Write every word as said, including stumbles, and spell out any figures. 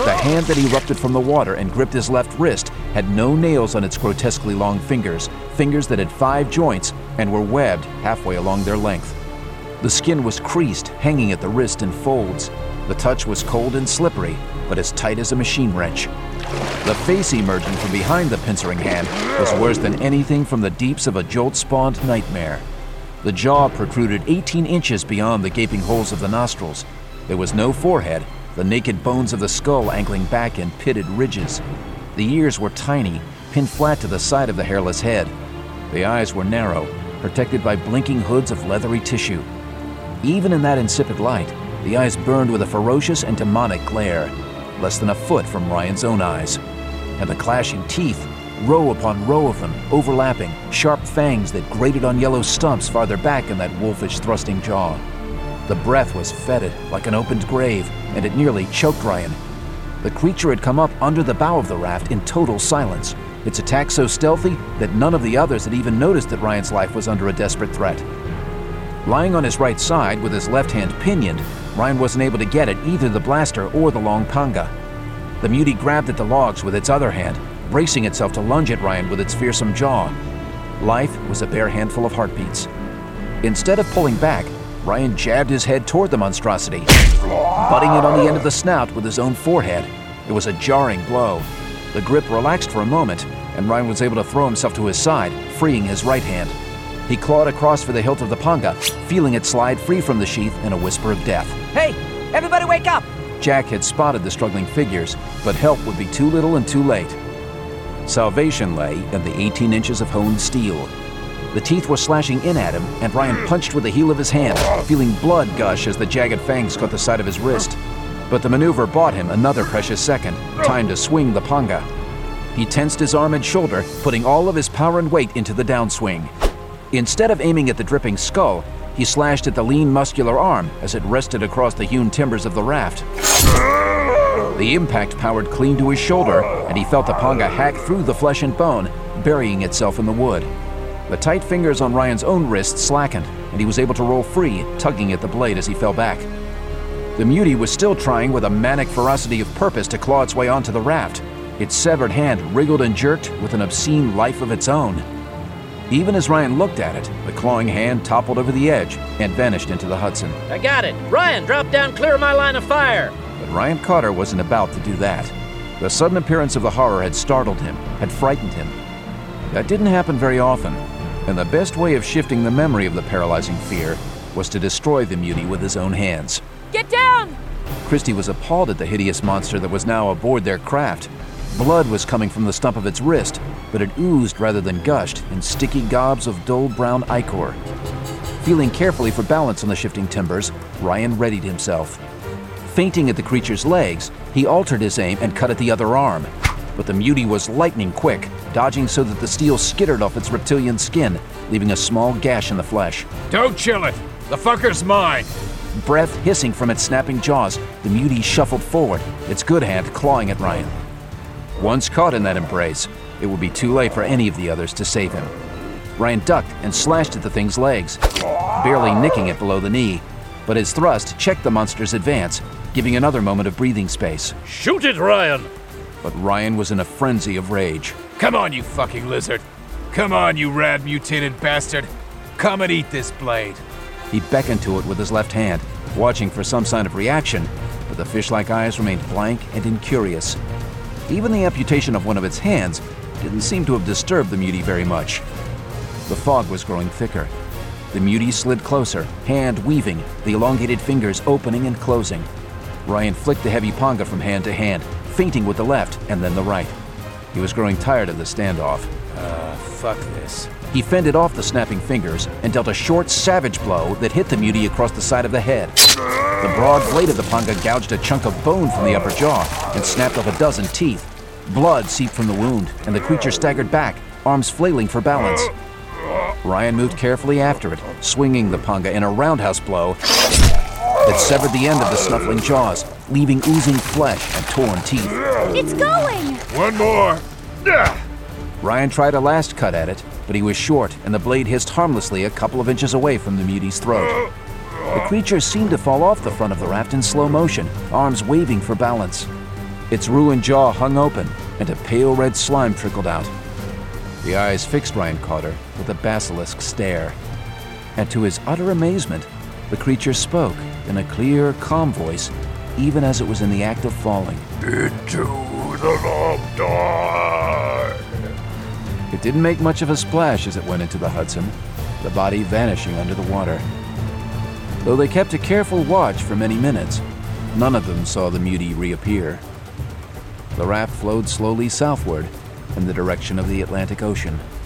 the hand that erupted from the water and gripped his left wrist had no nails on its grotesquely long fingers, fingers that had five joints and were webbed halfway along their length. The skin was creased, hanging at the wrist in folds. The touch was cold and slippery, but as tight as a machine wrench. The face emerging from behind the pincering hand was worse than anything from the deeps of a jolt-spawned nightmare. The jaw protruded eighteen inches beyond the gaping holes of the nostrils. There was no forehead, the naked bones of the skull angling back in pitted ridges. The ears were tiny, pinned flat to the side of the hairless head. The eyes were narrow, protected by blinking hoods of leathery tissue. Even in that insipid light, the eyes burned with a ferocious and demonic glare, less than a foot from Ryan's own eyes. And the clashing teeth, row upon row of them, overlapping, sharp fangs that grated on yellow stumps farther back in that wolfish thrusting jaw. The breath was fetid, like an opened grave, and it nearly choked Ryan. The creature had come up under the bow of the raft in total silence, its attack so stealthy that none of the others had even noticed that Ryan's life was under a desperate threat. Lying on his right side with his left hand pinioned, Ryan wasn't able to get at either the blaster or the long panga. The mutie grabbed at the logs with its other hand, bracing itself to lunge at Ryan with its fearsome jaw. Life was a bare handful of heartbeats. Instead of pulling back, Ryan jabbed his head toward the monstrosity, butting it on the end of the snout with his own forehead. It was a jarring blow. The grip relaxed for a moment, and Ryan was able to throw himself to his side, freeing his right hand. He clawed across for the hilt of the panga, feeling it slide free from the sheath in a whisper of death. Hey, everybody wake up! Jack had spotted the struggling figures, but help would be too little and too late. Salvation lay in the eighteen inches of honed steel. The teeth were slashing in at him, and Ryan punched with the heel of his hand, feeling blood gush as the jagged fangs caught the side of his wrist. But the maneuver bought him another precious second, time to swing the panga. He tensed his arm and shoulder, putting all of his power and weight into the downswing. Instead of aiming at the dripping skull, he slashed at the lean, muscular arm as it rested across the hewn timbers of the raft. The impact powered clean to his shoulder, and he felt the panga hack through the flesh and bone, burying itself in the wood. The tight fingers on Ryan's own wrist slackened, and he was able to roll free, tugging at the blade as he fell back. The mutie was still trying with a manic ferocity of purpose to claw its way onto the raft. Its severed hand wriggled and jerked with an obscene life of its own. Even as Ryan looked at it, the clawing hand toppled over the edge and vanished into the Hudson. I got it! Ryan, drop down clear of my line of fire! But Ryan Carter wasn't about to do that. The sudden appearance of the horror had startled him, had frightened him. That didn't happen very often, and the best way of shifting the memory of the paralyzing fear was to destroy the mutie with his own hands. Get down! Christie was appalled at the hideous monster that was now aboard their craft. Blood was coming from the stump of its wrist, but it oozed rather than gushed in sticky gobs of dull brown ichor. Feeling carefully for balance on the shifting timbers, Ryan readied himself. Feinting at the creature's legs, he altered his aim and cut at the other arm. But the mutie was lightning quick, dodging so that the steel skittered off its reptilian skin, leaving a small gash in the flesh. Don't chill it! The fucker's mine! Breath hissing from its snapping jaws, the mutie shuffled forward, its good hand clawing at Ryan. Once caught in that embrace, it would be too late for any of the others to save him. Ryan ducked and slashed at the thing's legs, barely nicking it below the knee, but his thrust checked the monster's advance, giving another moment of breathing space. Shoot it, Ryan! But Ryan was in a frenzy of rage. Come on, you fucking lizard! Come on, you rad mutated bastard! Come and eat this blade! He beckoned to it with his left hand, watching for some sign of reaction, but the fish-like eyes remained blank and incurious. Even the amputation of one of its hands didn't seem to have disturbed the mutie very much. The fog was growing thicker. The mutie slid closer, hand weaving, the elongated fingers opening and closing. Ryan flicked the heavy panga from hand to hand, feinting with the left and then the right. He was growing tired of the standoff. Uh, fuck this. He fended off the snapping fingers and dealt a short, savage blow that hit the mutie across the side of the head. The broad blade of the panga gouged a chunk of bone from the upper jaw and snapped off a dozen teeth. Blood seeped from the wound, and the creature staggered back, arms flailing for balance. Ryan moved carefully after it, swinging the panga in a roundhouse blow that severed the end of the snuffling jaws, leaving oozing flesh and torn teeth. It's going! One more! Ryan tried a last cut at it, but he was short, and the blade hissed harmlessly a couple of inches away from the mutie's throat. The creature seemed to fall off the front of the raft in slow motion, arms waving for balance. Its ruined jaw hung open, and a pale red slime trickled out. The eyes fixed Ryan Cotter with a basilisk stare. And to his utter amazement, the creature spoke in a clear, calm voice, even as it was in the act of falling. Into the long dark. It didn't make much of a splash as it went into the Hudson, the body vanishing under the water. Though they kept a careful watch for many minutes, none of them saw the mutie reappear. The raft flowed slowly southward in the direction of the Atlantic Ocean.